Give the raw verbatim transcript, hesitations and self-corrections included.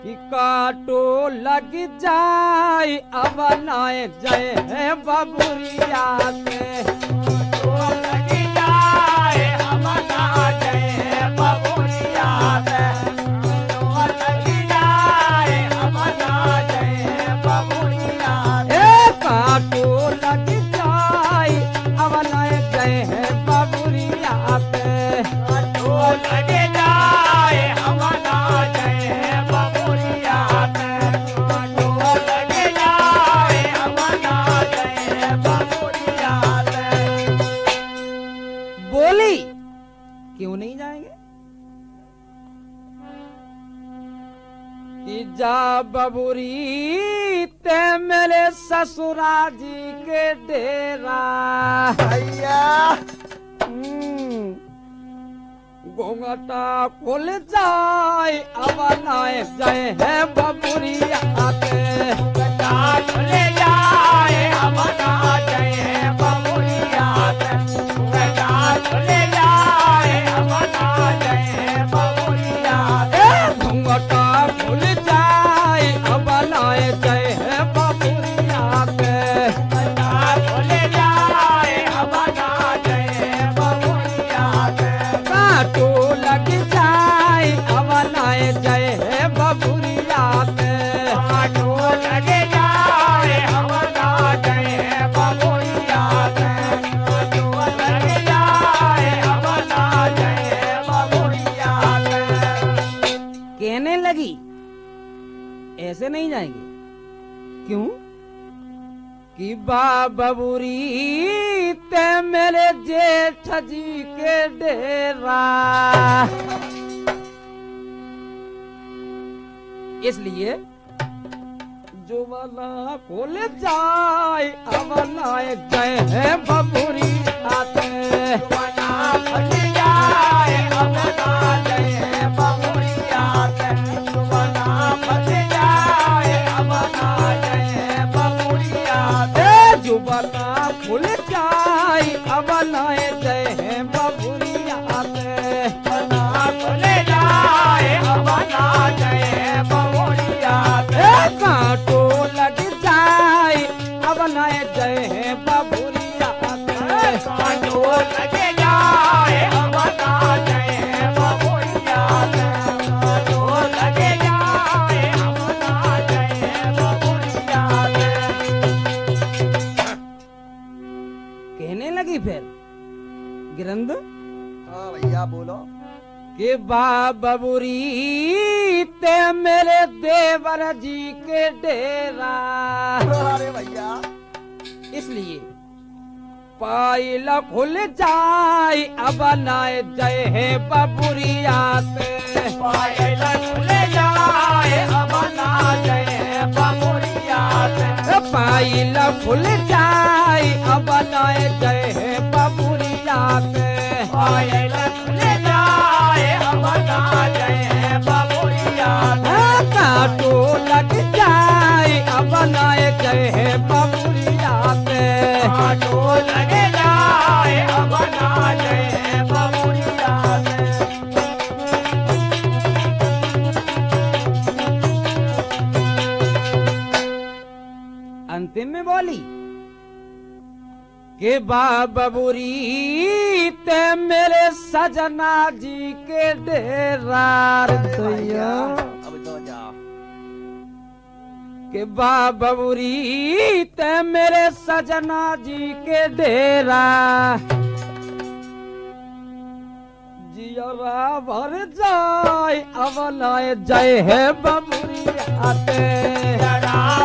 कि काटो लग जाए अब नाए जय है बबुरिया से काटो लग जाए अब ना जय बबुरिया से काटो लग जाए अब ना जय बबुरिया से ए काटो लग जाए अब नाए जय है बबुरिया से काटो लग जाए अब ना जय बबुरिया से काटो लग जाए अब ना जय बबुरिया से बोली क्यों नहीं जाएंगे कि जा बबुरी ते मेरे ससुरा जी के डेरा भैया हम्म, घूंघटा खुल जाए अब नाए जय है बबुरिया के कटा खुले जाए अब ना जय बबुरिया से कटा खुले जाए अब ना जय बबुरिया से ए घूंघटा खुल जाए अब नाए जय है बबुरिया के कटा खुले जाए अब ना जय बबुरिया से काटो लग जाए अब नाए जय है बबुरिया के काटो लगे जाए अब ना जय बबुरिया से काटो लगे जाए अब ना जय बबुरिया से कहने लगी ऐसे नहीं जाएंगे क्यों कि बाबूरी ते मेरे जेठ जी के डेरा इसलिए जो वाला खोल जाए अब नाए जय है बबूरी आते बना फट जाए अब ना जय बबुरिया से बना फट जाए अब ना जय बबुरिया से ए जुबाना खुल जाए अब नाए जय है बबुरी आते बना खुले जाए अब ना जय बबुरिया से ए कांटो लग जाए अब नाए जय है बबुरिया आते काटो लगे जाए अब ना जय बबुरिया से काटो लगे जाए अब ना जय बबुरिया से कहने लगी फिर गिरंद हाँ भैया बोलो के बाबूरी ते मेरे देवर जी के डेरा अरे भैया इसलिए पाइल खुल जाए अब नाए जय है बबुरिया से पायल खुले जाए अब ना जय बबुरिया से पाइल खुल जाए अब नाए जय है बबुरिया से पायल खुले जाए अब ना जय बबुरिया से काटो लग जाए अब नाए जय है बबुरिया से काटो लगे जाए अब ना जय बबुरिया से अंतिम में बोली के बाबूरी ते मेरे सजना जी के डेरा दैया अब तो जाओ के बाबूरी ते मेरे सजना जी के डेरा जियरा भर जाए अब नाए जय है बबुरी आते जरा